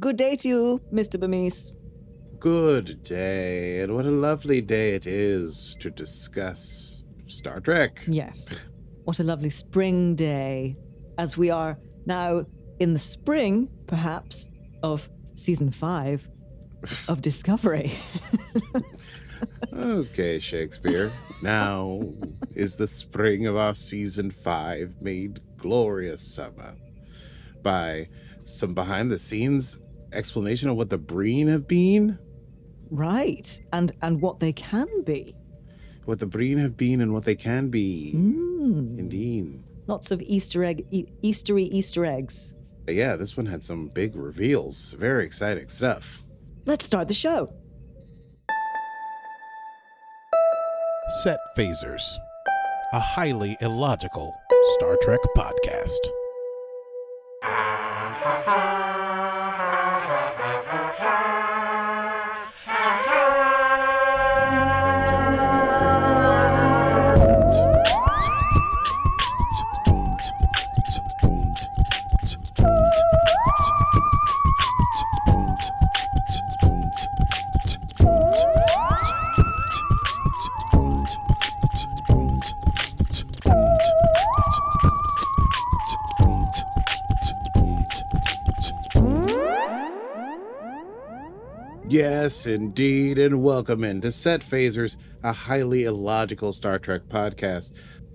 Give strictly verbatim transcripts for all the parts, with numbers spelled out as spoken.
Good day to you, Mister Bemis. Good day, and what a lovely day it is to discuss Star Trek. Yes. What a lovely spring day, as we are now in the spring, perhaps, of season five of Discovery. Okay, Shakespeare. Now is the spring of our season five made glorious summer by some behind-the-scenes explanation of what the Breen have been. Right, and and what they can be. What the Breen have been and what they can be. Mm. Indeed. Lots of Easter egg, e- Eastery Easter eggs. Yeah, this one had some big reveals. Very exciting stuff. Let's start the show. Set Phasers, a highly illogical Star Trek podcast. Yes, indeed, and welcome into Set Phasers, a highly illogical Star Trek podcast.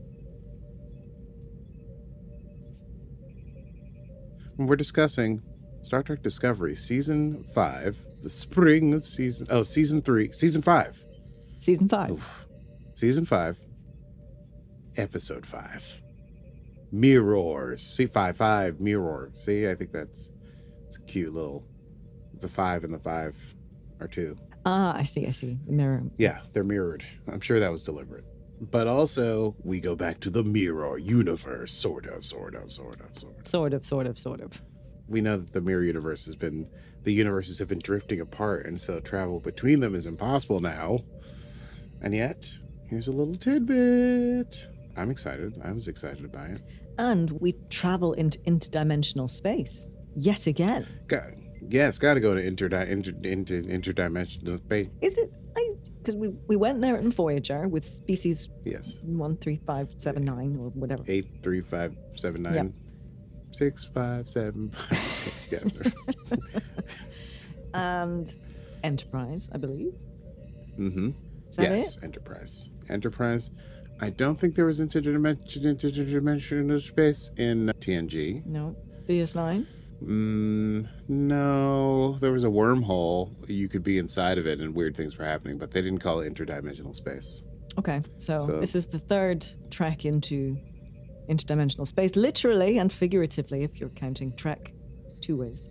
We're discussing Star Trek Discovery, Season five, the spring of season... Oh, Season three, Season five. Season five. Oof. Season five, Episode five. Mirrors. See, five, five, mirror. See, I think that's it's a cute little... The five and the five are two. Ah, I see, I see. Mirror. Yeah, they're mirrored. I'm sure that was deliberate. But also, we go back to the mirror universe. Sort of, sort of, sort of, sort of. Sort of, sort of, sort of. We know that the mirror universe has been... The universes have been drifting apart, and so travel between them is impossible now. And yet, here's a little tidbit. I'm excited. I was excited by it. And we travel into interdimensional space. Yet again. Got, yeah, it's got to go to interdi- inter, into interdimensional space. Is it? Because we, we went there in Voyager with species Yes. one three five seven nine or whatever. Eight, three, five, seven, nine, Yep. six, five, seven, five. Yeah. And Enterprise, I believe. Mm-hmm. Is that Yes, it? Enterprise. Enterprise. I don't think there was interdimension, interdimensional space in T N G. No. D S nine? Mm, no, there was a wormhole. You could be inside of it and weird things were happening, but they didn't call it interdimensional space. Okay, so, So- this is the third trek into interdimensional space, literally and figuratively, if you're counting trek two ways.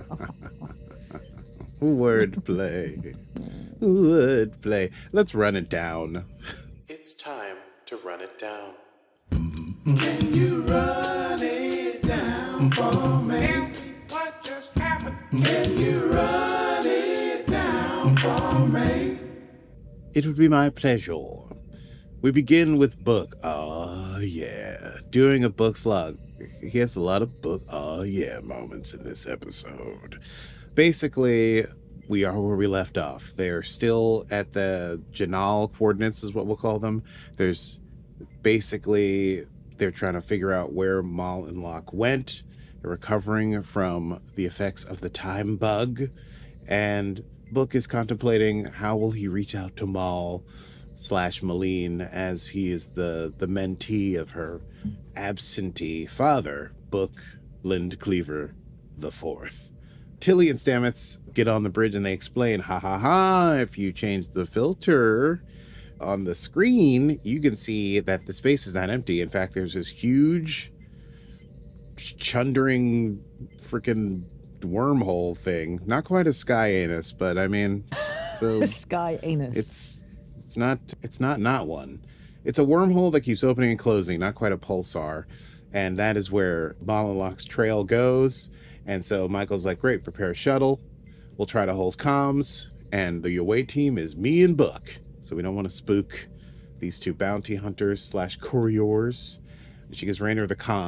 Wordplay. Wordplay. Let's run it down. It's time to run it down. Can you run it down for me? What just happened? Can you run it down for me? It would be my pleasure. We begin with book. Oh, yeah. Doing a book slug. He has a lot of book. Oh, yeah moments in this episode. Basically, we are where we left off. They're still at the Janal coordinates, is what we'll call them. There's basically, they're trying to figure out where Mal and Locke went. They're recovering from the effects of the time bug. And Book is contemplating how will he reach out to Mal slash Malene as he is the, the mentee of her absentee father, Book Lind Cleaver the Fourth. Tilly and Stamets get on the bridge and they explain, ha ha ha, if you change the filter on the screen, you can see that the space is not empty. In fact, there's this huge chundering freaking wormhole thing. Not quite a sky anus, but I mean, so Sky anus. it's it's not it's not not one. It's a wormhole that keeps opening and closing, not quite a pulsar. And that is where Mal and Locke's trail goes. And so Michael's like, great, prepare a shuttle. We'll try to hold comms. And the away team is me and Book. So we don't want to spook these two bounty hunters slash couriers. And she gives Raynor the con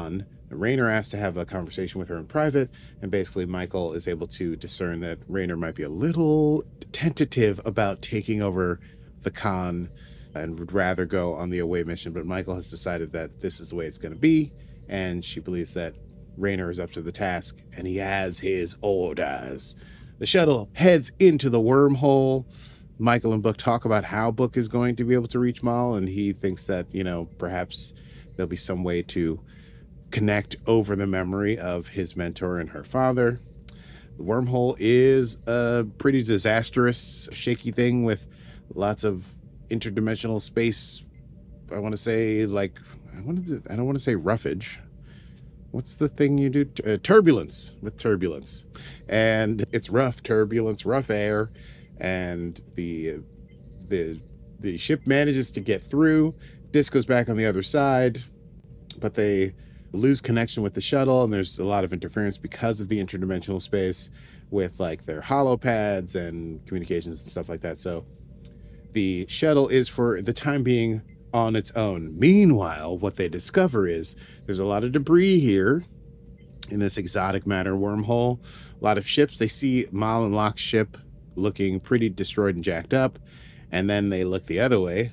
Raynor asks to have a conversation with her in private, and basically Michael is able to discern that Raynor might be a little tentative about taking over the con and would rather go on the away mission, but Michael has decided that this is the way it's going to be, and she believes that Raynor is up to the task, and he has his orders. The shuttle heads into the wormhole. Michael and Book talk about how Book is going to be able to reach Mal, and he thinks that, you know, perhaps there'll be some way to connect over the memory of his mentor and her father. The wormhole is a pretty disastrous, shaky thing with lots of interdimensional space. I want to say, like, I wanted to, I don't want to say roughage. What's the thing you do? Uh, turbulence, with turbulence. And it's rough turbulence, rough air, and the the the ship manages to get through. Disco's back on the other side, but they lose connection with the shuttle, and there's a lot of interference because of the interdimensional space with like their holopads and communications and stuff like that. So the shuttle is for the time being on its own. Meanwhile, what they discover is there's a lot of debris here in this exotic matter wormhole. A lot of ships. They see Mal and Locke's ship looking pretty destroyed and jacked up, and then they look the other way.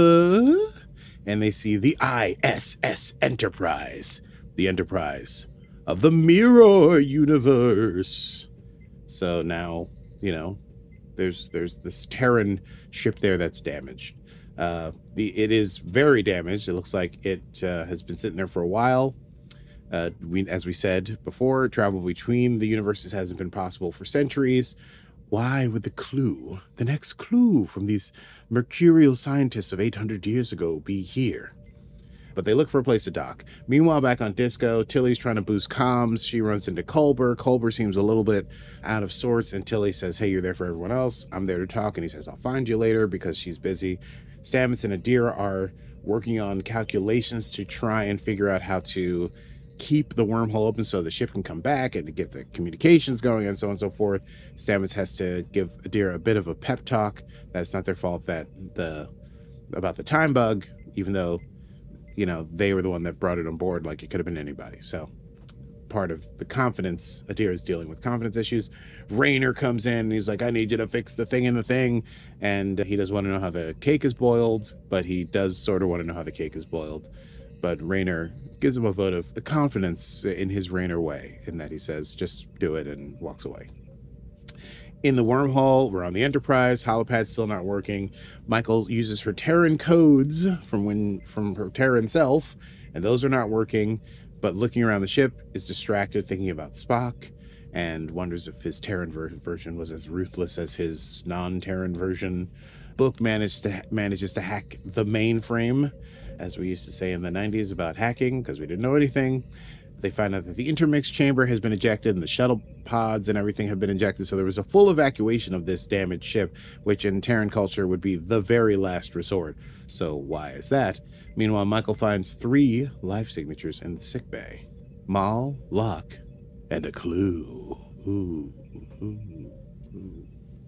Huh? And they see the I S S Enterprise, the Enterprise of the Mirror Universe. So now, you know, there's there's this Terran ship there that's damaged. Uh, the it is very damaged. It looks like it uh, has been sitting there for a while. Uh, we, as we said before, travel between the universes hasn't been possible for centuries. Why would the clue, the next clue from these mercurial scientists of eight hundred years ago be here? But they look for a place to dock. Meanwhile, back on Disco, Tilly's trying to boost comms. She runs into Culber. Culber seems a little bit out of sorts, and Tilly says, hey, you're there for everyone else. I'm there to talk. And he says, I'll find you later, because she's busy. Stamets and Adira are working on calculations to try and figure out how to keep the wormhole open so the ship can come back and to get the communications going and so on and so forth. Stamets has to give Adira a bit of a pep talk. That's not their fault that the about the time bug, even though, you know, they were the one that brought it on board. Like, it could have been anybody. So part of the confidence, Adira is dealing with confidence issues. Raynor comes in and he's like, I need you to fix the thing in the thing. And he doesn't want to know how the cake is boiled, but he does sort of want to know how the cake is boiled. But Raynor gives him a vote of confidence in his Raynor way, in that he says, just do it, and walks away. In the wormhole, we're on the Enterprise. Holopad's still not working. Michael uses her Terran codes from when from her Terran self, and those are not working. But looking around the ship is distracted, thinking about Spock, and wonders if his Terran ver- version was as ruthless as his non-Terran version. Book managed to manages to hack the mainframe, as we used to say in the nineties about hacking, because we didn't know anything. They find out that the intermix chamber has been ejected and the shuttle pods and everything have been ejected. So there was a full evacuation of this damaged ship, which in Terran culture would be the very last resort. So why is that? Meanwhile, Michael finds three life signatures in the sickbay. Mal, Locke, and a clue. Ooh, ooh, ooh.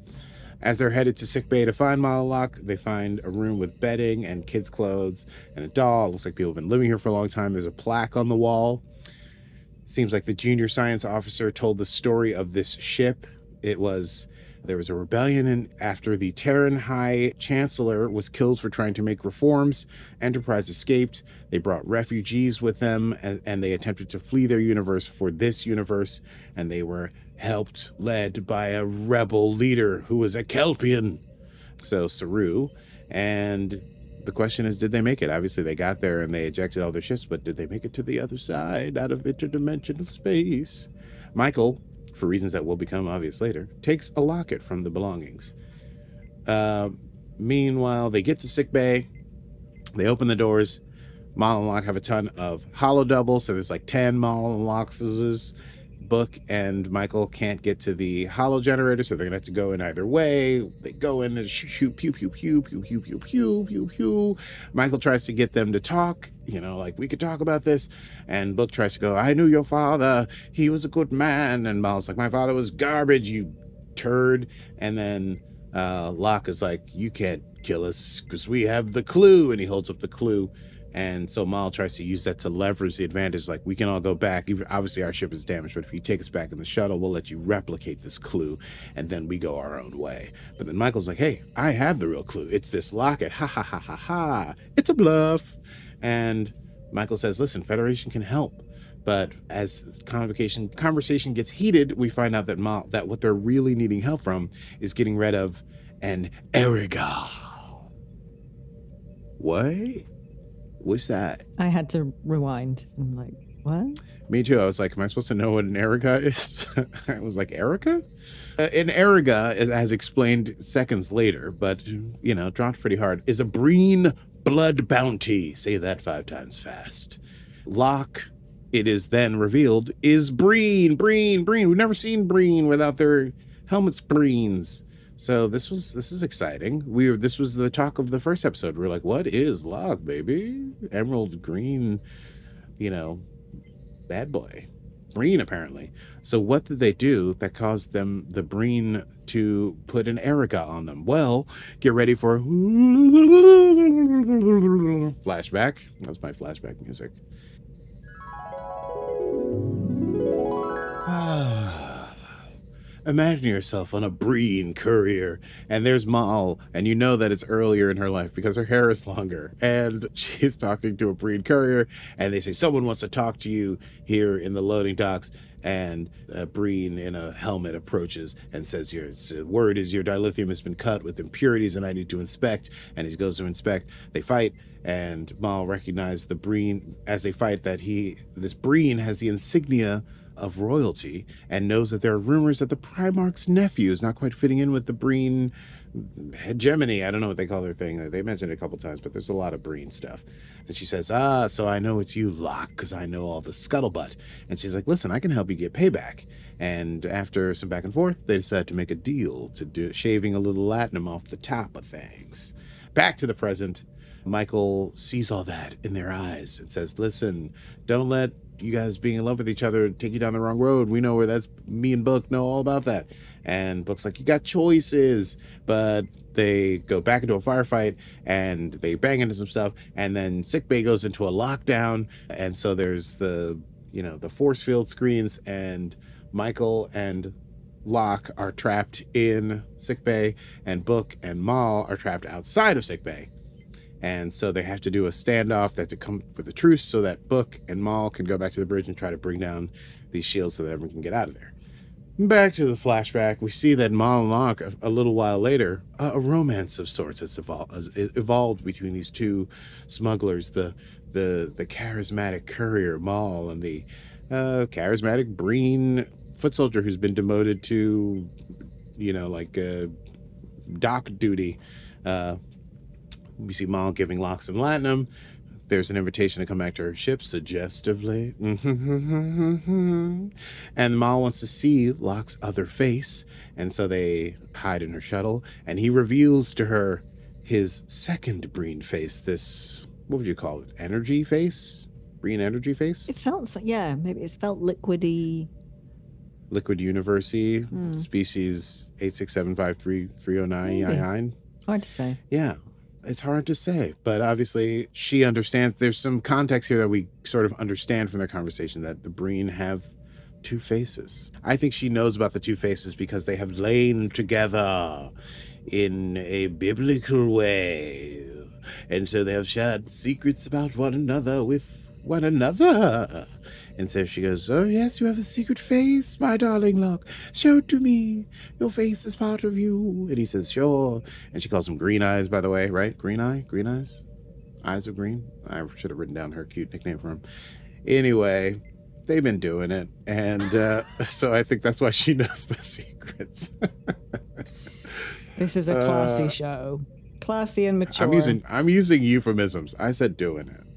As they're headed to sickbay to find Mal and Locke, they find a room with bedding and kids' clothes and a doll. It looks like people have been living here for a long time. There's a plaque on the wall. Seems like the junior science officer told the story of this ship. It was, there was a rebellion in, after the Terran High Chancellor was killed for trying to make reforms. Enterprise escaped. They brought refugees with them, and, and they attempted to flee their universe for this universe, and they were helped, led by a rebel leader who was a Kelpian. So Saru. And the question is, did they make it? Obviously, they got there and they ejected all their ships, but did they make it to the other side out of interdimensional space? Michael, for reasons that will become obvious later, takes a locket from the belongings. Uh, meanwhile, they get to sickbay. They open the doors. Mal and Locke have a ton of holo doubles, so there's like ten Mal and Locke's. Book and Michael can't get to the holo generator, so they're gonna have to go in either way. They go in and shoot, shoot, pew, pew, pew, pew, pew, pew, pew, pew, pew. Michael tries to get them to talk, you know, like, we could talk about this. And Book tries to go, I knew your father. He was a good man. And Mal's like, my father was garbage, you turd. And then uh, Locke is like, you can't kill us because we have the clue. And he holds up the clue. And so Mal tries to use that to leverage the advantage. Like, we can all go back. Even, obviously, our ship is damaged, but if you take us back in the shuttle, we'll let you replicate this clue, and then we go our own way. But then Michael's like, hey, I have the real clue. It's this locket. Ha, ha, ha, ha, ha. It's a bluff. And Michael says, listen, Federation can help. But as convocation conversation gets heated, we find out that Mal, that what they're really needing help from is getting rid of an Eriga. What? What's that? I had to rewind. I'm like, what? Me too. I was like, am I supposed to know what an Eriga is? I was like, Erica? Uh, an Eriga, as, as explained seconds later, but, you know, dropped pretty hard, is a Breen blood bounty. Say that five times fast. Locke, it is then revealed, is Breen. Breen, Breen. We've never seen Breen without their helmets Breens. So this was this is exciting. We were, this was the talk of the first episode. We we're like, what is Locke, baby? Emerald green, you know, bad boy. Breen, apparently. So what did they do that caused them, the Breen, to put an Eriga on them? Well, get ready for flashback. That was my flashback music. Imagine yourself on a Breen courier, and there's Mal, and you know that it's earlier in her life because her hair is longer, and she's talking to a Breen courier, and they say, someone wants to talk to you here in the loading docks, and a Breen in a helmet approaches and says, your word is your dilithium has been cut with impurities, and I need to inspect, and he goes to inspect. They fight, and Mal recognizes the Breen, as they fight, that he, this Breen has the insignia of royalty, and knows that there are rumors that the Primarch's nephew is not quite fitting in with the Breen hegemony. I don't know what they call their thing. They mentioned it a couple times, but there's a lot of Breen stuff. And she says, ah, so I know it's you, Locke, because I know all the scuttlebutt. And she's like, listen, I can help you get payback. And after some back and forth, they decide to make a deal to do shaving a little latinum off the top of things. Back to the present. Michael sees all that in their eyes and says, listen, don't let you guys being in love with each other take you down the wrong road. We know where that's, me and Book know all about that. And Book's like, you got choices. But they go back into a firefight and they bang into some stuff, and then sickbay goes into a lockdown, and so there's the, you know, the force field screens, and Michael and Locke are trapped in sickbay, and Book and Mal are trapped outside of sickbay. And so they have to do a standoff. They have to come with a truce so that Book and Mal can go back to the bridge and try to bring down these shields so that everyone can get out of there. Back to the flashback, we see that Mal and Locke, a, a little while later, uh, a romance of sorts has evolved, has evolved between these two smugglers, the the the charismatic courier Mal and the uh, charismatic Breen foot soldier who's been demoted to, you know, like uh, dock duty. Uh, We see Mal giving Locke some latinum. There's an invitation to come back to her ship, suggestively. And Mal wants to see Locke's other face, and so they hide in her shuttle, and he reveals to her his second Breen face, this, what would you call it, energy face? Breen energy face? It felt, so, yeah, maybe it's felt liquidy. Liquid Universi, Mm. species eight six seven five three three zero nine. Hard to say. Yeah. It's hard to say, but obviously she understands. There's some context here that we sort of understand from their conversation that the Breen have two faces. I think she knows about the two faces because they have lain together in a biblical way. And so they have shared secrets about one another with one another. And so she goes, oh yes, you have a secret face, my darling Locke. Show it to me. Your face is part of you. And he says, sure. And she calls him Green Eyes, by the way, right? Green Eye? Green Eyes? Eyes of Green? I should have written down her cute nickname for him. Anyway, they've been doing it. And uh, so I think that's why she knows the secrets. This is a classy uh, show. Classy and mature. I'm using, I'm using euphemisms. I said doing it.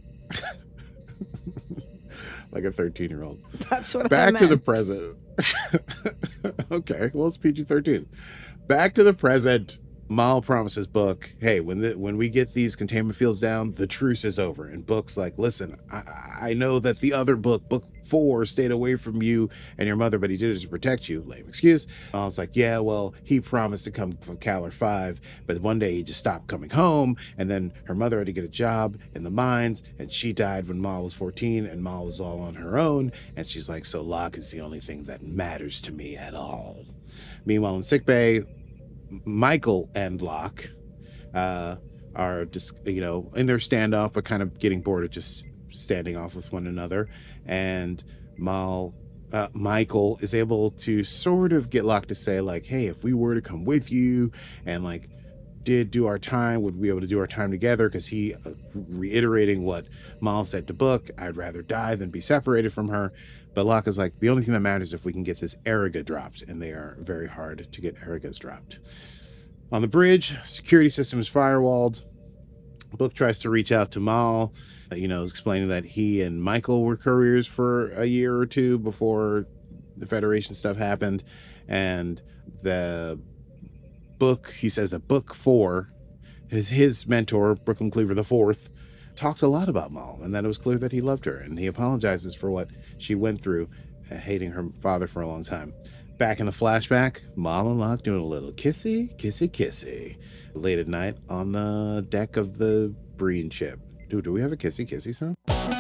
Like a thirteen-year-old. That's what Back I to the meant. present. Okay, well, it's P G thirteen. Back to the present. Mal promises Book, hey, when the, when we get these containment fields down, the truce is over. And Book's like, listen, I, I know that the other book, Book Four, stayed away from you and your mother, but he did it to protect you. Lame excuse. I was like, yeah, well, he promised to come from Caller five, but one day he just stopped coming home. And then her mother had to get a job in the mines, and she died when Mal was fourteen, and Mal was all on her own. And she's like, so Locke is the only thing that matters to me at all. Meanwhile, in sickbay, Michael and Locke uh, are just, you know, in their standoff, but kind of getting bored of just standing off with one another. And Mal, uh, Michael is able to sort of get Locke to say, like, hey, if we were to come with you and, like, did do our time, would we be able to do our time together? Because he, uh, reiterating what Mal said to Book, I'd rather die than be separated from her. But Locke is like, the only thing that matters is if we can get this Eriga dropped, and they are very hard to get Erigas dropped. On the bridge, security system is firewalled. Book tries to reach out to Mal, you know, explaining that he and Michael were couriers for a year or two before the Federation stuff happened. And the Book, he says that Book Four, his, his mentor, Brooklyn Cleaver the Fourth, talks a lot about Mal, and that it was clear that he loved her, and he apologizes for what she went through, uh, hating her father for a long time. Back in the flashback, Mal and Locke doing a little kissy, kissy, kissy late at night on the deck of the Breen ship. Dude, do we have a kissy, kissy sound?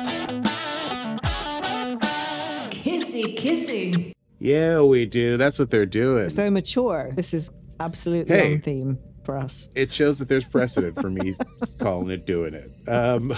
Kissy, kissy. Yeah, we do. That's what they're doing. So mature. This is absolutely Hey. on theme for us. It shows that there's precedent for me calling it, doing it. Um,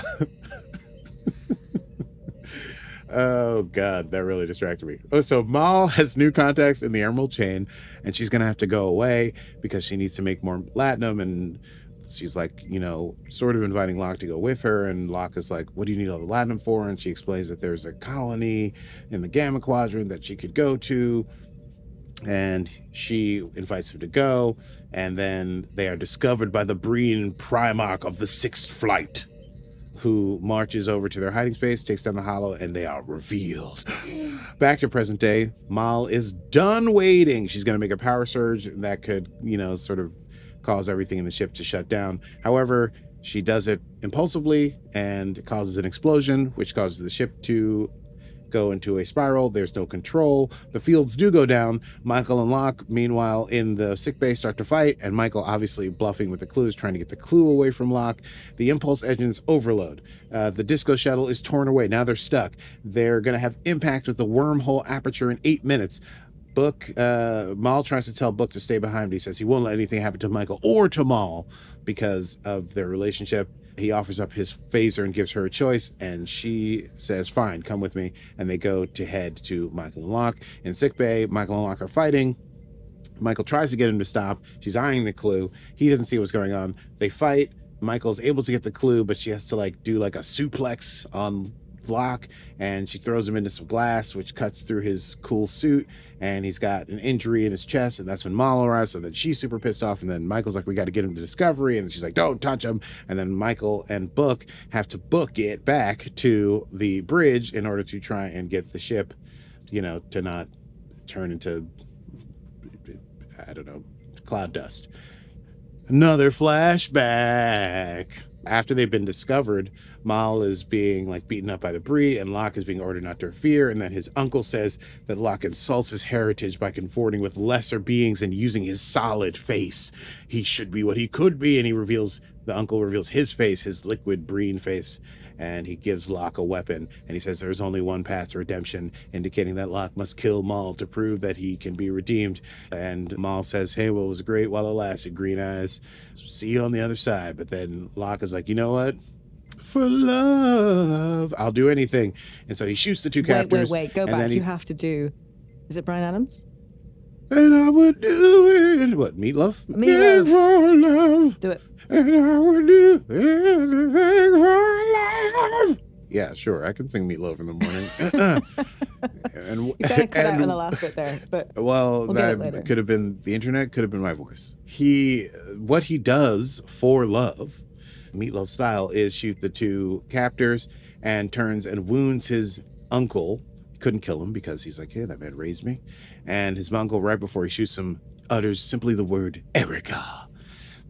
oh, God, that really distracted me. Oh, so Mal has new contacts in the Emerald Chain, and she's going to have to go away because she needs to make more latinum. And she's like, you know, sort of inviting Locke to go with her. And Locke is like, what do you need all the latinum for? And she explains that there's a colony in the Gamma Quadrant that she could go to. And she invites him to go, and then they are discovered by the Breen Primarch of the Sixth Flight, who marches over to their hiding space, takes down the hollow, and they are revealed. Back to present day, Mal is done waiting. She's going to make a power surge that could, you know, sort of cause everything in the ship to shut down. However, she does it impulsively and causes an explosion, which causes the ship to go into a spiral. There's no control. The fields do go down. Michael and Locke, meanwhile, in the sickbay, start to fight, and Michael obviously bluffing with the clues, trying to get the clue away from Locke. The impulse engines overload. Uh, the disco shuttle is torn away. Now they're stuck. They're going to have impact with the wormhole aperture in eight minutes. Book, uh, Mal tries to tell Book to stay behind, but he says he won't let anything happen to Michael or to Mal because of their relationship. He offers up his phaser and gives her a choice, and she says, fine, come with me. And they go to head to Michael and Locke. In sickbay, Michael and Locke are fighting. Michael tries to get him to stop. She's eyeing the clue. He doesn't see what's going on. They fight. Michael's able to get the clue, but she has to like do like a suplex on Locke, and she throws him into some glass, which cuts through his cool suit, and he's got an injury in his chest. And that's when Mal arrives. So then she's super pissed off, and then Michael's like, we got to get him to Discovery, and she's like, don't touch him. And then Michael and Book have to book it back to the bridge in order to try and get the ship, you know, to not turn into, I don't know, cloud dust. Another flashback. After they've been discovered, Mal is being like beaten up by the Bree, and Locke is being ordered not to interfere. And then his uncle says that Locke insults his heritage by conforming with lesser beings and using his solid face. He should be what he could be. And he reveals, the uncle reveals his face, his liquid Breen face, and he gives Locke a weapon. And he says there's only one path to redemption, indicating that Locke must kill Mal to prove that he can be redeemed. And Mal says, hey, well, it was great while it lasted, Green Eyes. See you on the other side. But then Locke is like, you know what? For love, I'll do anything. And so he shoots the two Wait, captors. wait, wait. Go and back. then he- You have to do. Is it Bryan Adams? And I would do it. What, Meatloaf? Meatloaf. For love. Do it. And I would do anything for love. Yeah, sure. I can sing Meatloaf in the morning. and, You kind of cut out and- in the last bit there, but Well, We'll get it that later. could have been the internet, could have been my voice. He, what he does for love, Meatloaf style, is shoot the two captors and turns and wounds his uncle. He couldn't kill him because he's like, hey, that man raised me. And his uncle, right before he shoots him, utters simply the word Erica.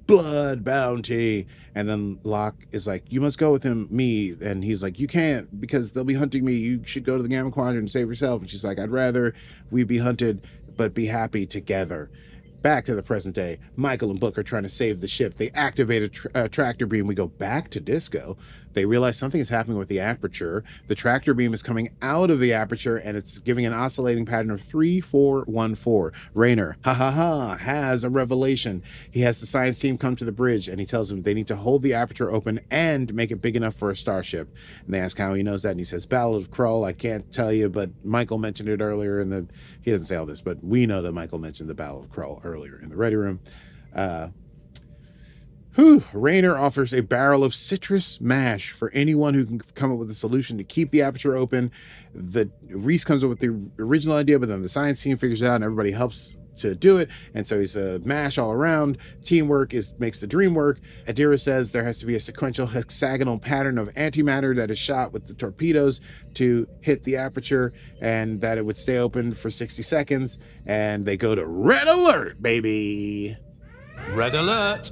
blood bounty. And then Locke is like, you must go with him, me. And he's like, you can't, because they'll be hunting me. You should go to the Gamma Quadrant and save yourself. And she's like, I'd rather we be hunted, but be happy together. Back to the present day, Michael and Book are trying to save the ship. They activate a tra- uh, tractor beam. We go back to Disco. They realize something is happening with the aperture. The tractor beam is coming out of the aperture, and it's giving an oscillating pattern of three four one four. Raynor, ha ha ha, has a revelation. He has the science team come to the bridge, and he tells them they need to hold the aperture open and make it big enough for a starship. And they ask how he knows that, and he says, Ballad of Krull. I can't tell you, but Michael mentioned it earlier in the... He doesn't say all this, but we know that Michael mentioned the Ballad of Krull earlier in the Ready Room. Uh... Whew. Raynor offers a barrel of citrus mash for anyone who can come up with a solution to keep the aperture open. The Reese comes up with the original idea, but then the science team figures it out, and everybody helps to do it. And so he's a mash all around. Teamwork is makes the dream work. Adira says there has to be a sequential hexagonal pattern of antimatter that is shot with the torpedoes to hit the aperture, and that it would stay open for sixty seconds. And they go to red alert, baby. Red alert.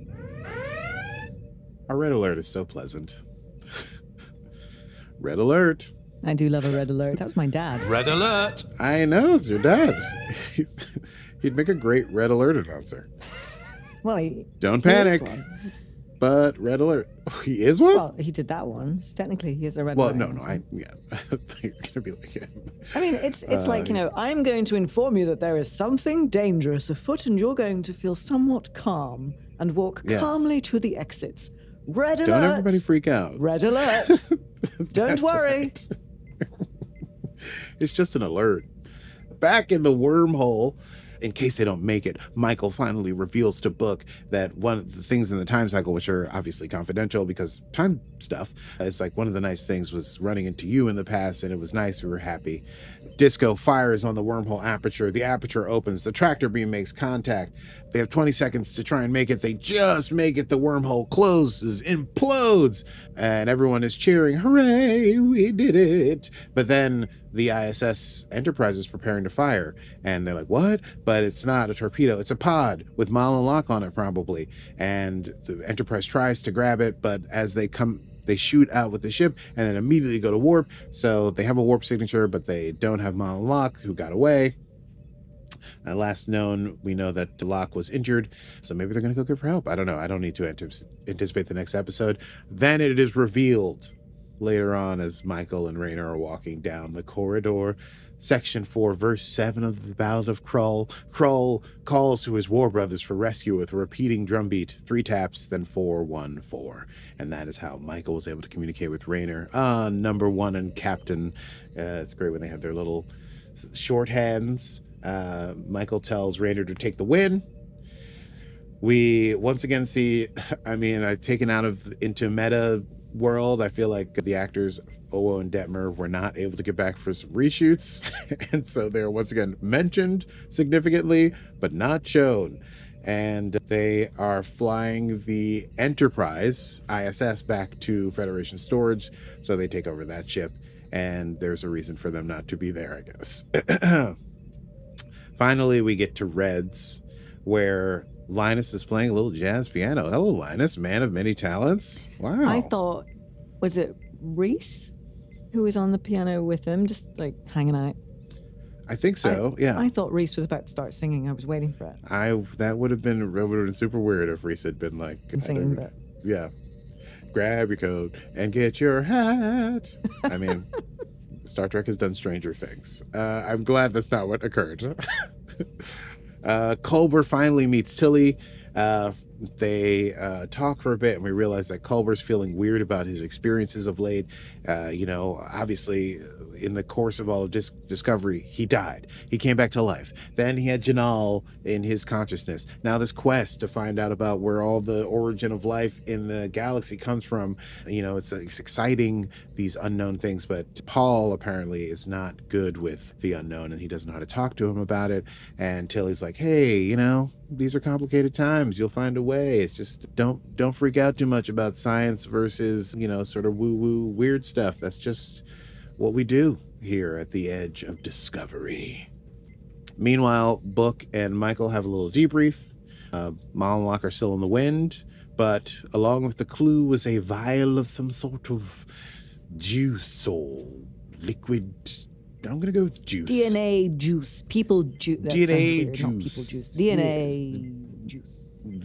Our red alert is so pleasant. Red alert. I do love a red alert. That was my dad. Red alert. I know, it's your dad. He's, he'd make a great red alert announcer. Well, he... Don't he is panic. one. But red alert. Oh, he is one? Well, he did that one. So technically, he is a red Well, alert. no, no, announcer. I, yeah. I thought you were going to be like him. I mean, it's it's Uh, like, you know, I'm going to inform you that there is something dangerous afoot, and you're going to feel somewhat calm and walk Yes. calmly to the exits. Red alert. Don't everybody freak out. Red alert. Don't That's worry. right. It's just an alert. Back in the wormhole, in case they don't make it, Michael finally reveals to Book that one of the things in the time cycle, which are obviously confidential because time stuff, it's like one of the nice things was running into you in the past, and it was nice. We were happy. Disco fires on the wormhole aperture. The aperture opens. The tractor beam makes contact. They have twenty seconds to try and make it. They just make it. The wormhole closes, implodes, and everyone is cheering. Hooray, we did it. But then the I S S Enterprise is preparing to fire, and they're like, what? But it's not a torpedo. It's a pod with Mal and Locke on it, probably. And the Enterprise tries to grab it, but as they come... They shoot out with the ship and then immediately go to warp. So they have a warp signature, but they don't have Mal and Locke, who got away. Uh, last known, we know that Locke was injured, so maybe they're going to go give her help. I don't know. I don't need to antici- anticipate the next episode. Then it is revealed later on as Michael and Raynor are walking down the corridor. Section four, verse seven of the Ballad of Krull. Krull calls to his war brothers for rescue with a repeating drumbeat. Three taps, then four, one, four. And that is how Michael was able to communicate with Raynor. Ah, number one and captain. Uh, it's great when they have their little shorthands. Uh, Michael tells Raynor to take the win. We once again see, I mean, I've taken out of into meta world. I feel like the actors Owo and Detmer were not able to get back for some reshoots, and so they're once again mentioned significantly but not shown. And they are flying the Enterprise I S S back to Federation storage, so they take over that ship, and there's a reason for them not to be there, I guess. Finally, we get to Reds, where Linus is playing a little jazz piano. Hello, Linus, man of many talents. Wow. I thought, was it Reese who was on the piano with him, just like hanging out? I think so. I, yeah. I thought Reese was about to start singing. I was waiting for it. I that would have been it would have been super weird if Reese had been like I Singing, don't- but yeah, grab your coat and get your hat. I mean, Star Trek has done stranger things. Uh, I'm glad that's not what occurred. uh, Culber finally meets Tilly. Uh, they uh, talk for a bit, and we realize that Culber's feeling weird about his experiences of late. Uh, you know, obviously, in the course of all of dis- Discovery, he died. He came back to life. Then he had Janal in his consciousness. Now this quest to find out about where all the origin of life in the galaxy comes from. You know, it's, it's exciting, these unknown things, but Paul apparently is not good with the unknown, and he doesn't know how to talk to him about it. And Tilly's like, hey, you know, these are complicated times. You'll find a way. It's just don't don't freak out too much about science versus, you know, sort of woo-woo weird stuff. That's just what we do here at the edge of Discovery. Meanwhile, Book and Michael have a little debrief. Uh, Mom and Locke are still in the wind, but along with the clue was a vial of some sort of juice or liquid. I'm going to go with juice. D N A juice. People juice. D N A Not juice. people juice. D N A Yes. juice.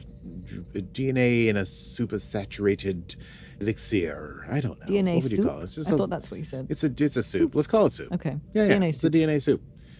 D N A in a super saturated elixir. I don't know. D N A what would you soup? call it? It's just I a- thought that's what you said. It's a it's a soup. Let's call it soup. Okay. Yeah, yeah. D N A it's soup. a D N A soup.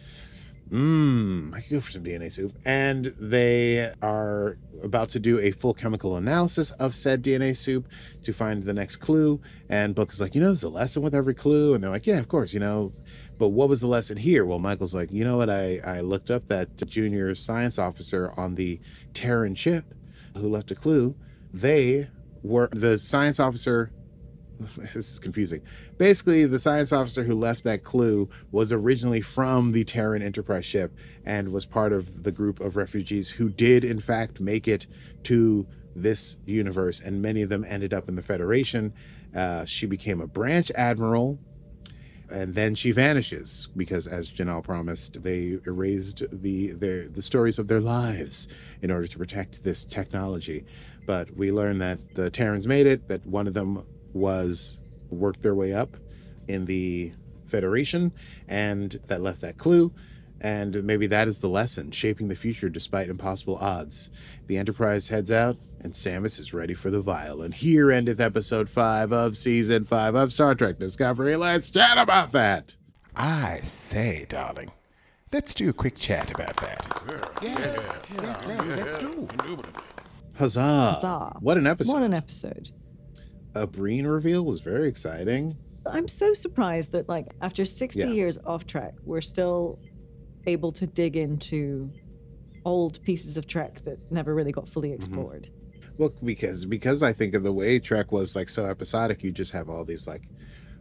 Mmm. I could go for some D N A soup. And they are about to do a full chemical analysis of said D N A soup to find the next clue. And Book is like, you know, there's a lesson with every clue. And they're like, yeah, of course, you know. But what was the lesson here? Well, Michael's like, you know what? I, I looked up that junior science officer on the Terran ship who left a clue. They were the science officer. This is confusing. Basically, the science officer who left that clue was originally from the Terran Enterprise ship and was part of the group of refugees who did, in fact, make it to this universe. And many of them ended up in the Federation. Uh, she became a branch admiral. And then she vanishes because, as Janelle promised, they erased the their, the stories of their lives in order to protect this technology. But we learn that the Terrans made it, that one of them was worked their way up in the Federation, and that left that clue. And maybe that is the lesson, shaping the future despite impossible odds. The Enterprise heads out, and Samus is ready for the vial. And here endeth episode five of season five of Star Trek Discovery. Let's chat about that. I say, darling, let's do a quick chat about that. Yes, yes, let's, let's do. Huzzah. Huzzah. What an episode. What an episode. A Breen reveal was very exciting. I'm so surprised that, like, after sixty Yeah. years off Trek, we're still able to dig into old pieces of Trek that never really got fully explored. Well, because because I think of the way Trek was like so episodic, you just have all these like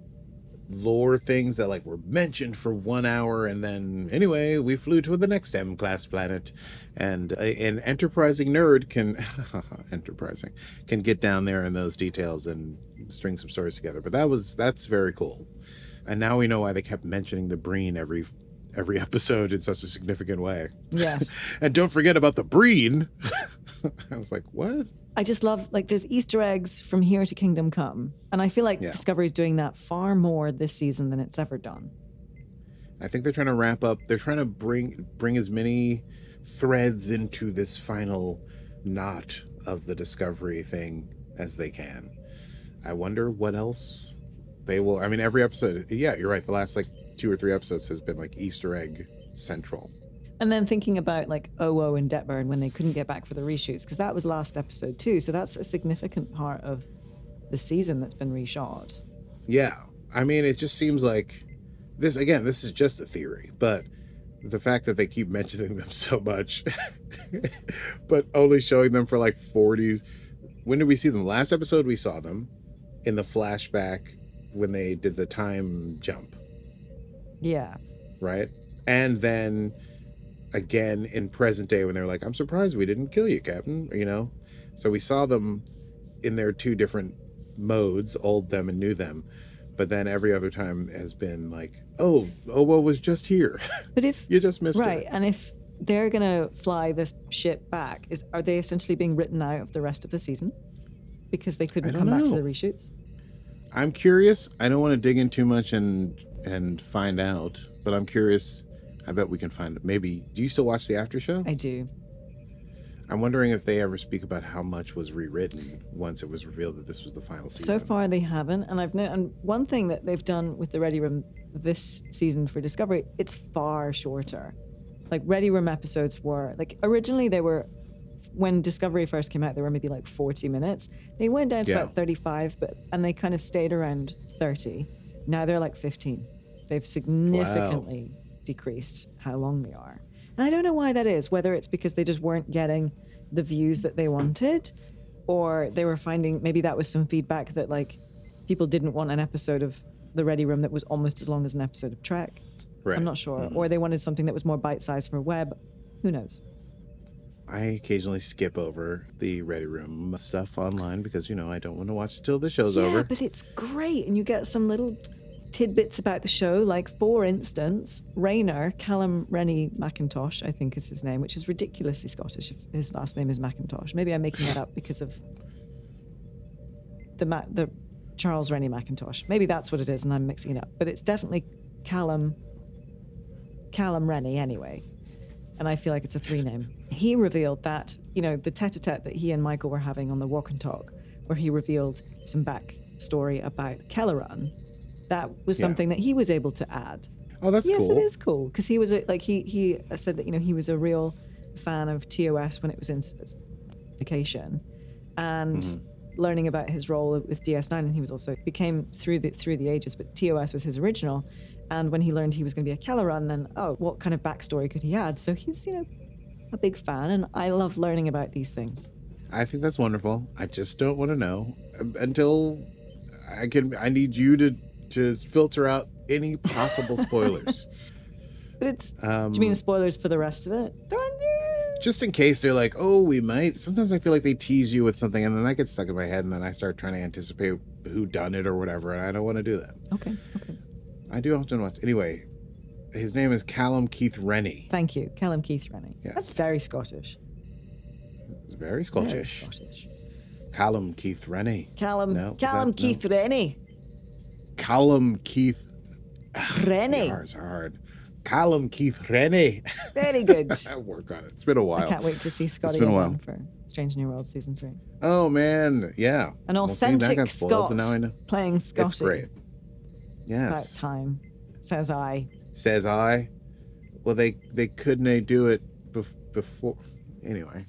lore things that like were mentioned for one hour, and then anyway, we flew to the next M class planet, and a, an enterprising nerd can enterprising can get down there in those details and string some stories together. But that was that's very cool, and now we know why they kept mentioning the Breen every every episode in such a significant way. Yes. And don't forget about the Breen. I was like, what? I just love, like, there's Easter eggs from here to Kingdom Come. And I feel like Yeah. Discovery's doing that far more this season than it's ever done. I think they're trying to wrap up. They're trying to bring bring as many threads into this final knot of the Discovery thing as they can. I wonder what else they will. I mean, every episode. Yeah, you're right. The last like two or three episodes has been like Easter egg central. And then thinking about, like, O O and Detmer when they couldn't get back for the reshoots, because that was last episode too. So that's a significant part of the season that's been reshot. Yeah, I mean, it just seems like this. Again, this is just a theory, but the fact that they keep mentioning them so much, but only showing them for like forties. When did we see them? Last episode, we saw them in the flashback when they did the time jump, Yeah. right? And then again in present day when they're like, I'm surprised we didn't kill you, Captain, you know? So we saw them in their two different modes, old them and new them. But then every other time has been like, oh, Owo was just here. But if You just missed right, her. and if they're gonna fly this ship back, is are they essentially being written out of the rest of the season because they couldn't I come don't back to know. the reshoots? I'm curious. I don't want to dig in too much and and find out, but I'm curious. I bet we can find it. Maybe. Do you still watch the after show? I do. I'm wondering if they ever speak about how much was rewritten once it was revealed that this was the final season. So far, they haven't, and I've known. And one thing that they've done with the Ready Room this season for Discovery, it's far shorter. Like, Ready Room episodes were like originally they were when Discovery first came out, they were maybe like forty minutes. They went down to Yeah. about thirty-five, but and they kind of stayed around thirty. Now they're like fifteen. They've significantly decreased how long they are. And I don't know why that is, whether it's because they just weren't getting the views that they wanted, or they were finding maybe that was some feedback that like people didn't want an episode of the Ready Room that was almost as long as an episode of Trek. Right. I'm not sure. Mhm. Or they wanted something that was more bite-sized for web. Who knows? I occasionally skip over the Ready Room stuff online because, you know, I don't want to watch it till the show's yeah, over. but it's great, and you get some little tidbits about the show, like, for instance, Rayner, Callum Rennie McIntosh, I think is his name, which is ridiculously Scottish if his last name is McIntosh. Maybe I'm making that up because of the Ma- the Charles Rennie McIntosh. Maybe that's what it is and I'm mixing it up. But it's definitely Callum, Callum Rennie anyway. And I feel like it's a three name. He revealed that, you know, the tete-a-tete that he and Michael were having on the Walk and Talk, where he revealed some backstory about Kelleran, that was Yeah. something that he was able to add. Oh, that's yes, cool. it is cool because he was a, like he he said that, you know, he was a real fan of T O S when it was in syndication, and Mm-hmm. learning about his role with D S nine, and he was also became through the through the ages, but T O S was his original. And when he learned he was going to be a Kelleran, then oh, what kind of backstory could he add? So he's, you know, a big fan, and I love learning about these things. I think that's wonderful. I just don't want to know until I can. I need you to to filter out any possible spoilers. But it's Um, do you mean spoilers for the rest of it? There aren't- Just in case they're like, oh, we might. Sometimes I feel like they tease you with something, and then that gets stuck in my head, and then I start trying to anticipate who done it or whatever, and I don't want to do that. Okay, okay. I do often watch. Anyway, his name is Callum Keith Rennie. Thank you, Callum Keith Rennie. Yes. That's very Scottish. It's very Very Scottish. Scottish. Callum Keith Rennie. Callum, No, is Callum that- no? Keith Rennie. Callum Keith. Rennie. R's hard. Callum Keith Rennie. Very good. I work on it. It's been a while. I can't wait to see Scotty been a while. again for Strange New Worlds season three. Oh man, yeah. An Well, see, that authentic got spoiled, Scot but now I know. playing Scotty. It's great. About Yes. time, says I. Says I. Well, they they couldn't do it bef- before. Anyway.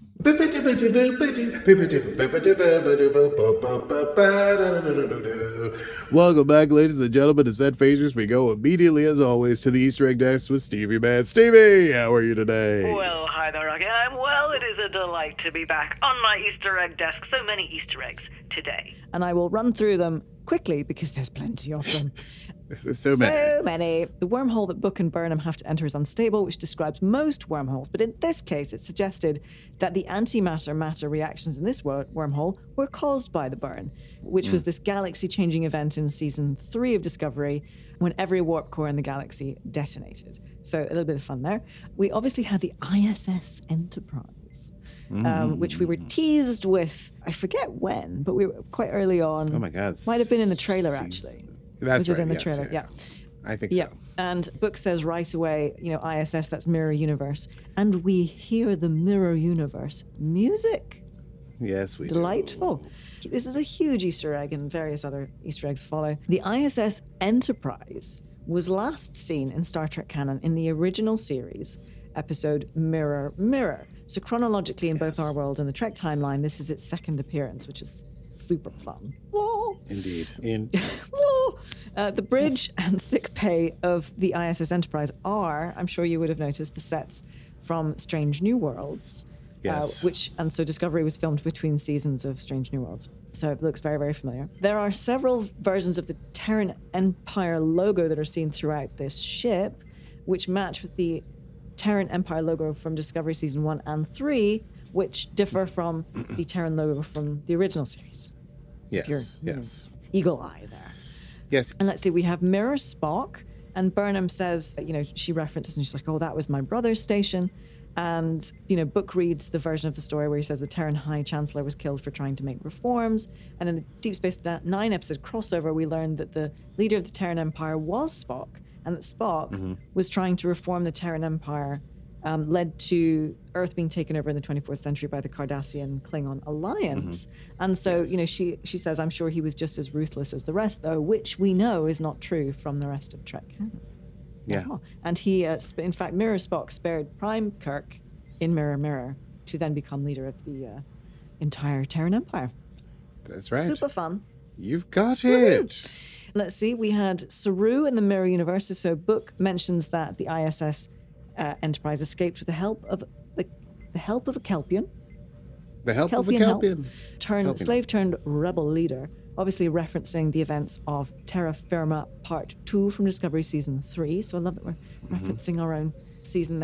Welcome back, ladies and gentlemen, to Set Phasers. We go immediately, as always, to the Easter egg desk with Stevie Man. Stevie, how are you today? Well, hi there again. I'm well. It is a delight to be back on my Easter egg desk. So many Easter eggs today. And I will run through them quickly because there's plenty of them. There's so many. So many. The wormhole that Book and Burnham have to enter is unstable, which describes most wormholes. But in this case, it suggested that the antimatter-matter reactions in this wor- wormhole were caused by the burn, which was this galaxy-changing event in season three of Discovery when every warp core in the galaxy detonated. So a little bit of fun there. We obviously had the I S S Enterprise, um, which we were teased with, I forget when, but we were quite early on. Oh my God. Might have been in the trailer, Season- actually. That's Was it right. in the yes, trailer? Yeah. I think Yeah. so. And Book says right away, you know, I S S, that's Mirror Universe. And we hear the Mirror Universe music. Yes, we do. Delightful. This is a huge Easter egg, and various other Easter eggs follow. The I S S Enterprise was last seen in Star Trek canon in the original series, episode Mirror Mirror. So chronologically, in both our world and the Trek timeline, this is its second appearance, which is super fun. Whoa. Indeed. In Whoa. Uh, the bridge and sick pay of the I S S Enterprise are, I'm sure you would have noticed, the sets from Strange New Worlds. Yes. Uh, which and so Discovery was filmed between seasons of Strange New Worlds. So it looks very, very familiar. There are several versions of the Terran Empire logo that are seen throughout this ship, which match with the Terran Empire logo from Discovery season one and three, which differ from the Terran logo from the original series. yes. You're, you know, yes. eagle eye there. Yes. And let's see, we have Mirror Spock, and Burnham says, you know, she references and she's like, oh, that was my brother's station. And, you know, Book reads the version of the story where he says the Terran High Chancellor was killed for trying to make reforms. And in the Deep Space Nine episode crossover, we learned that the leader of the Terran Empire was Spock, and that Spock Mm-hmm. was trying to reform the Terran Empire, um, led to Earth being taken over in the twenty-fourth century by the Cardassian Klingon alliance. Mm-hmm. And so, you know, she she says, I'm sure he was just as ruthless as the rest, though, which we know is not true from the rest of Trek canon. Yeah. Oh. And he, uh, sp- in fact, Mirror Spock spared Prime Kirk in Mirror Mirror to then become leader of the uh, entire Terran Empire. That's right. Super fun. You've got it. Let's see, we had Saru in the Mirror Universe. So Book mentions that the I S S uh, Enterprise escaped with the help of the, the help of a Kelpian. The help Kelpian of a help. Kelpian. Turned Kelpian. slave turned rebel leader, obviously referencing the events of Terra Firma Part Two from Discovery Season Three. So I love that we're Mm-hmm. referencing our own season there.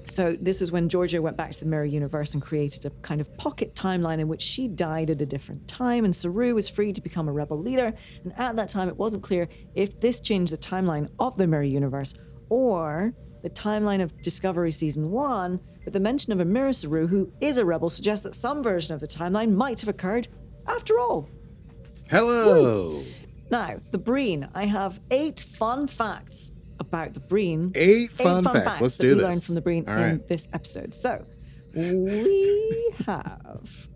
So this is when Georgia went back to the mirror universe and created a kind of pocket timeline in which she died at a different time, and Saru was free to become a rebel leader. And at that time, it wasn't clear if this changed the timeline of the mirror universe or the timeline of Discovery Season one, but the mention of a mirror Saru who is a rebel suggests that some version of the timeline might have occurred after all. Hello. Woo. Now, the Breen. I have eight fun facts about the Breen. Eight fun, eight fun facts. facts. Let's that do we this. learned from the Breen All in right. this episode. So, we have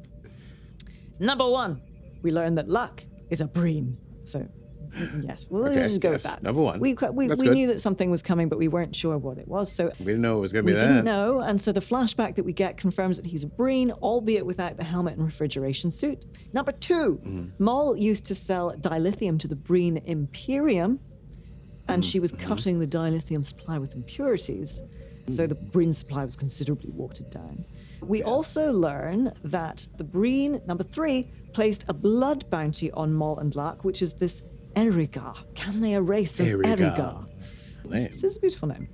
number one. We learned that Luck is a Breen. So, yes, we'll Okay, just go yes. with that. Number one. We we, That's we good. knew that something was coming, but we weren't sure what it was. So We didn't know it was going to we be that. didn't know, and so the flashback that we get confirms that he's a Breen, albeit without the helmet and refrigeration suit. Number two, Mm-hmm. Maul used to sell dilithium to the Breen Imperium, and she was Mm-hmm. cutting the dilithium supply with impurities, so the Breen supply was considerably watered down. We also learn that the Breen, number three, placed a blood bounty on Maul and Luck, which is this Eriga. Can they erase an Eriga. Eriga? Name. This is a beautiful name.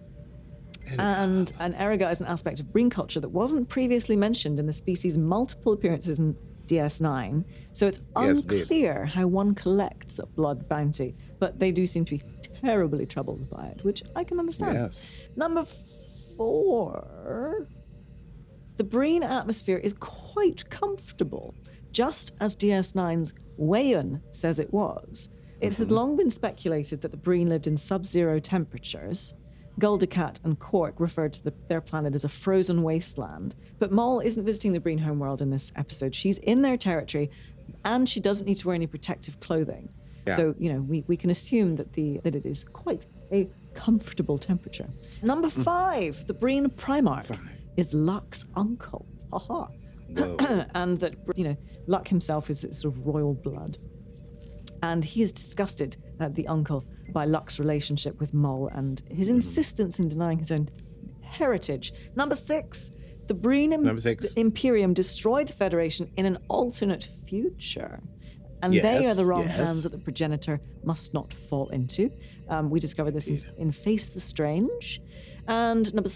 And an Eriga is an aspect of Breen culture that wasn't previously mentioned in the species' multiple appearances in D S nine. So it's Yes, indeed. unclear how one collects a blood bounty, but they do seem to be terribly troubled by it, which I can understand. Yes. Number four, the Breen atmosphere is quite comfortable, just as D S nine's Wayan says it was. It has long been speculated that the Breen lived in sub-zero temperatures. Guldakat and Cork referred to the, their planet as a frozen wasteland. But Maul isn't visiting the Breen homeworld in this episode. She's in their territory, and she doesn't need to wear any protective clothing. Yeah. So, you know, we, we can assume that the that it is quite a comfortable temperature. Number five, the Breen Primarch Five. is Luck's uncle. Haha. Whoa. And that, you know, Luck himself is sort of royal blood. And he is disgusted at the uncle by Luck's relationship with Maul and his Mm-hmm. insistence in denying his own heritage. Number six, the Breen Im- Number six. the Imperium destroyed the Federation in an alternate future. And they are Yes, the wrong yes. hands that the progenitor must not fall into. Um, we discovered this in, in Face the Strange. And number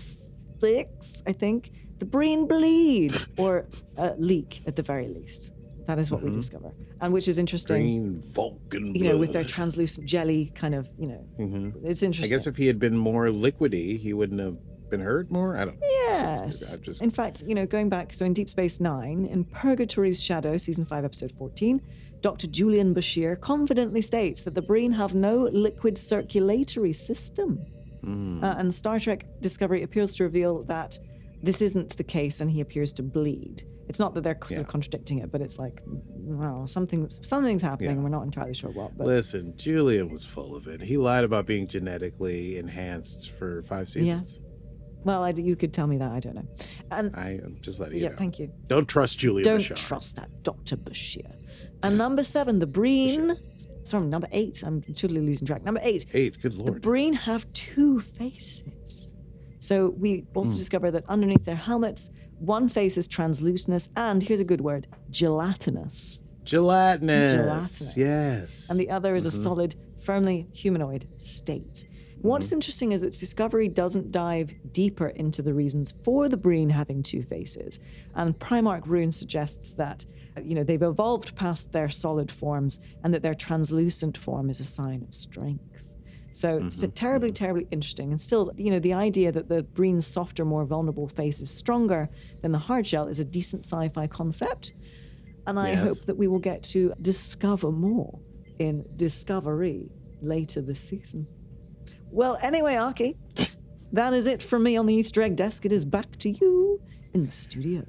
six, I think, the Breen bleed, or uh, leak at the very least. That is what we discover. And which is interesting, Green Vulcan you know, with their blood. translucent jelly kind of, you know, it's I interesting. guess if he had been more liquidy, he wouldn't have been hurt more. I don't know. Yes. I'm just- In fact, you know, going back, so in Deep Space Nine, in Purgatory's Shadow, season five, episode fourteen, Doctor Julian Bashir confidently states that the Breen have no liquid circulatory system. Uh, and Star Trek Discovery appears to reveal that this isn't the case, and he appears to bleed. It's not that they're sort Yeah. of contradicting it, but it's like, wow, something something's happening, Yeah. and we're not entirely sure what. But Listen, Julian was full of it. He lied about being genetically enhanced for five seasons. well, I, you could tell me that. I don't know. And I am just letting you yeah, know. thank you. Don't trust Julian Don't Bashar. trust that Doctor Bashir. And number seven, the Breen. Sorry, number eight. I'm totally losing track. Number eight. Eight, good The lord. Breen have two faces. So we Hmm. also discover that underneath their helmets, one face is translucinous, and here's a good word, gelatinous. Gelatinous. Gelatinous. Yes. And the other is a Mm-hmm. solid, firmly humanoid state. What's interesting is that Discovery doesn't dive deeper into the reasons for the Breen having two faces. And Primarch Rune suggests that, you know, they've evolved past their solid forms and that their translucent form is a sign of strength. So it's been terribly, terribly interesting. And still, you know, the idea that the Breen's softer, more vulnerable face is stronger than the hard shell is a decent sci-fi concept. And I Yes. hope that we will get to discover more in Discovery later this season. Well, anyway, Archie, that is it from me on the Easter egg desk. It is back to you in the studio.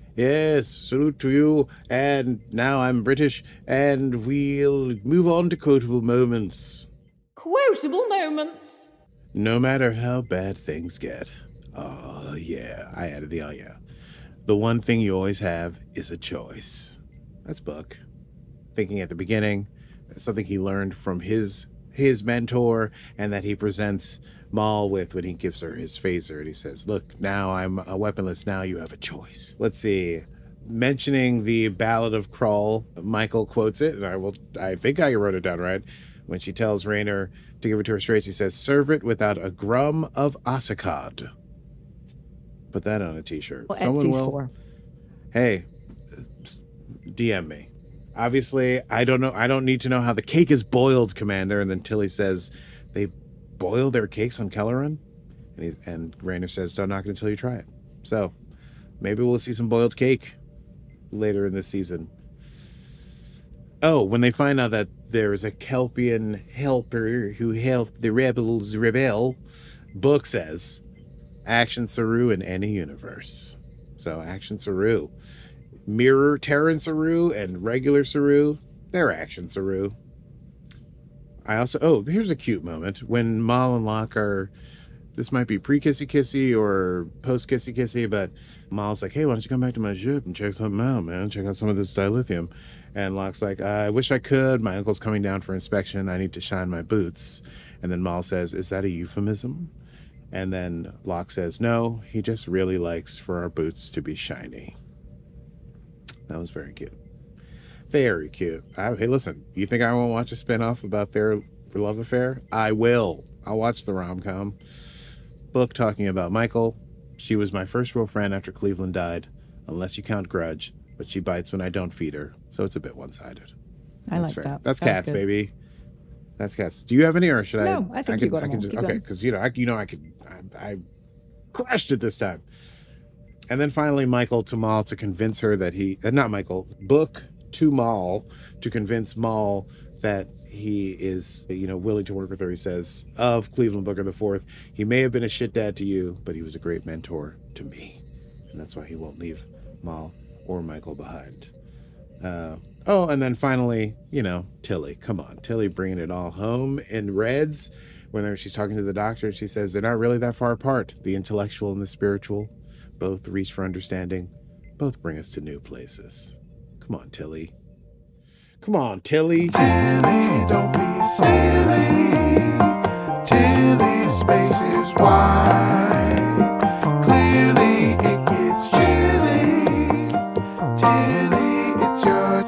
Yes, salute to you. And now I'm British, and we'll move on to quotable moments. Quotable moments. No matter how bad things get. Oh, yeah. I added the oh, yeah. The one thing you always have is a choice. That's Buck. Thinking at the beginning, that's something he learned from his his mentor, and that he presents Maul with when he gives her his phaser, and he says, look, now I'm a weaponless, now you have a choice. Let's see. Mentioning the Ballad of Krull, Michael quotes it, and I will I think I wrote it down right. When she tells Raynor to give it to her straight, she says, serve it without a grum of Asakad. put that on a t-shirt. What Someone Etsy's will. for. Hey, D M me. Obviously, I don't know. I don't need to know how the cake is boiled, Commander. And then Tilly says, they boil their cakes on Kelleran? And, he's, and Rayner says, don't knock it until you try it. So maybe we'll see some boiled cake later in this season. Oh, when they find out that there is a Kelpian helper who helped the rebels rebel, book says, Action Saru in any universe. So Action Saru. Mirror Terran Saru and regular Saru, they're Action Saru. I also, oh, here's a cute moment. When Maul and Locke are, this might be pre-kissy kissy or post-kissy kissy, but Maul's like, hey, why don't you come back to my ship and check something out, man? Check out some of this dilithium. And Locke's like, I wish I could. My uncle's coming down for inspection. I need to shine my boots. And then Maul says, is that a euphemism? And then Locke says, no, he just really likes for our boots to be shiny. That was very cute. Very cute. I, hey, listen, you think I won't watch a spinoff about their love affair? I will. I'll watch the rom-com. Book talking about Michael. She was my first real friend after Cleveland died, unless you count Grudge, but she bites when I don't feed her, so it's a bit one-sided. I That's like fair. that. That's That was cats, good. baby. That's cats. Do you have any, or should I? No, I think I you can, got I them can all. just, Keep okay, going. because you know, I, you know, I could, I, I crushed it this time. And then finally, Michael to Maul to convince her that he, uh, not Michael, Book to Maul to convince Maul that he is, you know, willing to work with her. He says of Cleveland Booker the Fourth, he may have been a shit dad to you, but he was a great mentor to me, and that's why he won't leave Maul or Michael behind. Uh, oh, and then finally, you know, Tilly. Come on, Tilly, bringing it all home in Reds. When she's talking to the doctor, she says they're not really that far apart. The intellectual and the spiritual both reach for understanding, both bring us to new places. Come on, Tilly. Come on, Tilly. Tilly, don't be silly. Tilly, space is wide. Clearly it gets chilly. Tilly, it's your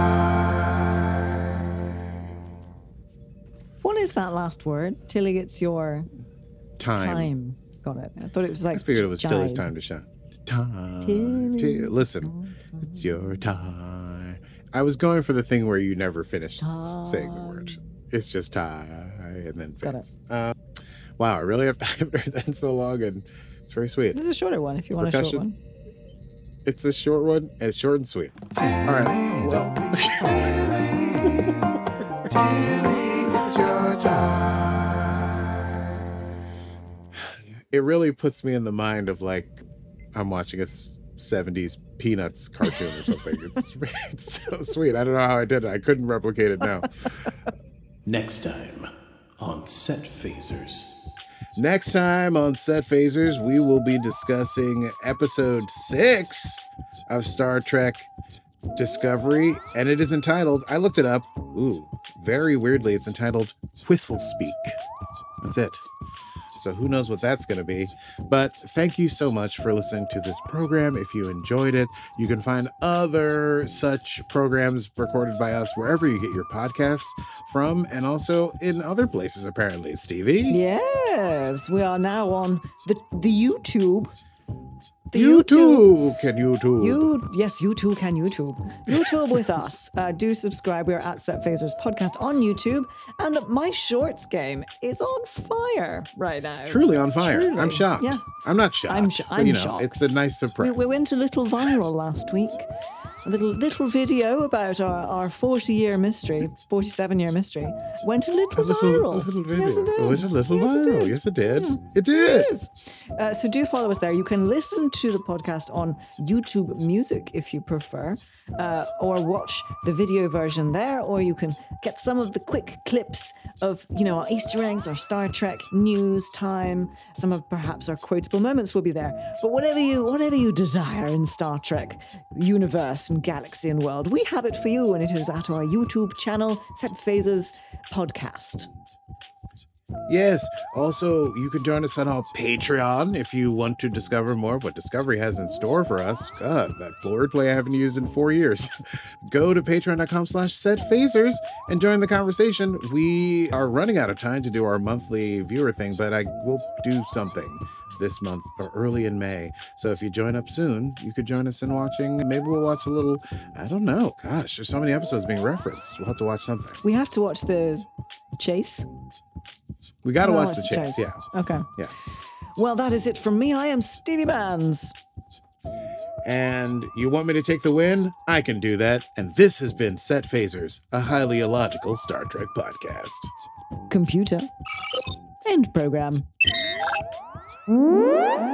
time. What is that last word? Tilly, it's your Time. time. Got it. I thought it was like. I figured it was jive. Tilly's time to shine. Time. Tilly. Ti- Listen, it's your time. I was going for the thing where you never finish s- saying the word. It's just time, and then Got fades. Uh, wow, I really have, I haven't heard that in so long, and it's very sweet. This is a shorter one if you want a short Percussion. one. It's a short one, and it's short and sweet. All right. Well, It's your time. it really puts me in the mind of like I'm watching a s- seventies Peanuts cartoon or something. It's it's so sweet. I don't know how I did it. I couldn't replicate it now. Next time on Set Phasers. Next time on Set Phasers, we will be discussing episode six of Star Trek Discovery, and it is entitled, I looked it up, ooh, very weirdly, it's entitled Whistle Speak. That's it. So who knows what that's going to be. But thank you so much for listening to this program. If you enjoyed it, you can find other such programs recorded by us wherever you get your podcasts from, and also in other places, apparently. Stevie? Yes, we are now on the the YouTube. The YouTube. Can YouTube? You yes, you too can YouTube. YouTube with us. Uh, do subscribe. We're at Set Phasers Podcast on YouTube, and my shorts game is on fire right now. Truly on fire. Truly. I'm shocked. Yeah, I'm not shocked. I'm sh- but, I'm you know, shocked. it's a nice we, surprise. we went a little viral last week. A little little video about our, our forty year mystery, forty-seven year mystery, went a little, a little, viral. a little video. Yes, it did. It went a little yes, viral. It did. Yes, it did. Yeah. It did. Yes. Uh, so do follow us there. You can listen to the podcast on YouTube Music if you prefer, uh, or watch the video version there, or you can get some of the quick clips of, you know, our Easter eggs, our Star Trek news time. Some of perhaps our quotable moments will be there. But whatever you whatever you desire in Star Trek universe and galaxy and world, we have it for you, and it is at our YouTube channel, Set Phasers Podcast. Yes. Also, you can join us on our Patreon if you want to discover more of what Discovery has in store for us. God, that wordplay I haven't used in four years. Go to patreon.com slash setphasers and join the conversation. We are running out of time to do our monthly viewer thing, but I will do something this month or early in May. So if you join up soon, you could join us in watching. Maybe we'll watch a little, I don't know. Gosh, there's so many episodes being referenced. We'll have to watch something. We have to watch the chase. We got to Oh, watch the it's chase. chase. Yeah. Okay. Yeah. Well, that is it from me. I am Stevie Manns. And you want me to take the win? I can do that. And this has been Set Phasers, a highly illogical Star Trek podcast. Computer. End program.